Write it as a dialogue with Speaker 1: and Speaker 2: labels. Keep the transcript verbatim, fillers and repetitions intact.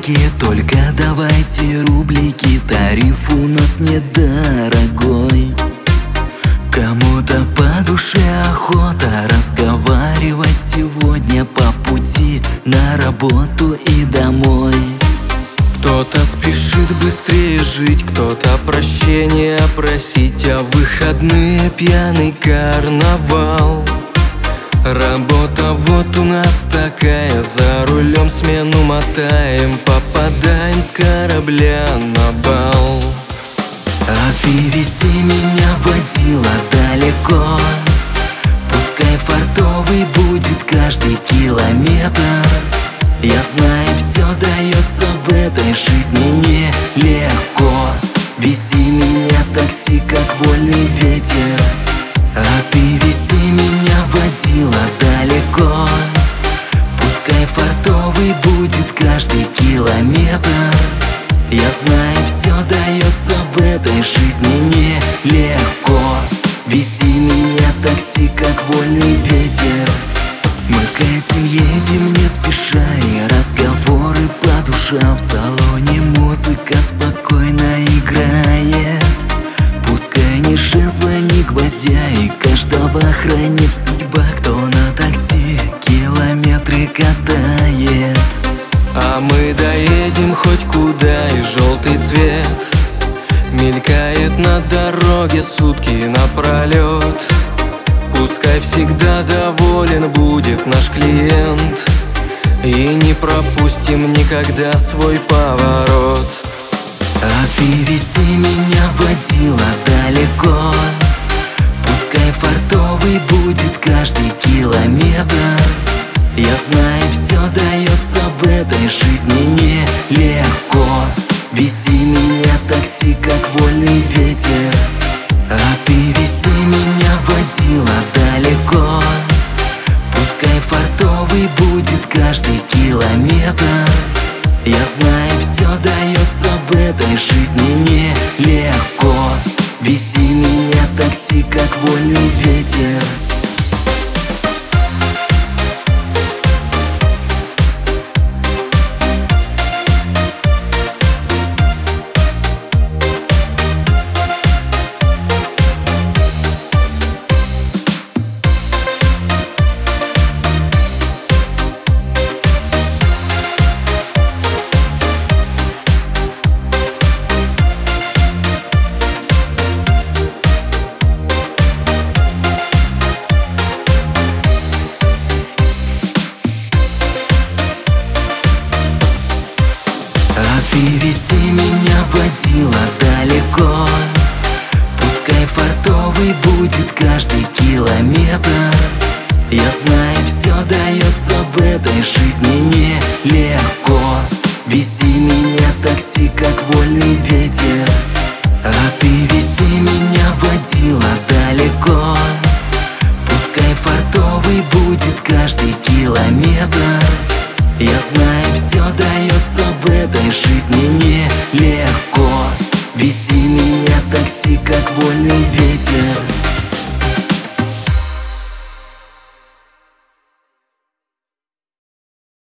Speaker 1: рублики, только давайте рублики, тариф у нас недорогой. Кому-то по душе охота разговаривать сегодня по пути на работу и домой.
Speaker 2: Кто-то спешит быстрее жить, кто-то прощения просить, а в выходные пьяный карнавал. Работа вот у нас такая, за рулем смену мотаем, попадаем с корабля на бал.
Speaker 1: А ты вези меня, водила, далеко, пускай фартовый будет каждый километр. Я знаю, все дается в этой жизни нелегко. Вези меня, такси, как вольный ветер. А ты вези меня, водила, далеко, пускай фартовый будет каждый километр. Я знаю, все дается в этой жизни нелегко. Вези меня, такси, как вольный ветер. Мы к этим едем не спеша, и разговоры по душам. В салоне музыка спокойно играет. Пускай ни жезла, ни гвоздя, и каждого хранит судьба, кто на такси километры катает.
Speaker 2: А мы доедем хоть куда, и желтый цвет мелькает на дороге сутки напролет. Пускай всегда доволен будет наш клиент, и не пропустим никогда свой поворот.
Speaker 1: А ты вези меня, водила, далеко, пускай фартовый будет каждый километр. Я знаю, все дается в этой жизни нелегко. Вези меня, такси, как вольный ветер. А ты вези меня, водила, далеко, пускай фартовый будет каждый километр. Я знаю, все дается в этой жизни нелегко. Вези меня, такси, как вольный ветер. А ты вези меня, водила, далеко, пускай фартовый будет каждый километр. Я знаю, все дается в этой жизни нелегко. Вези меня, такси, как вольный ветер.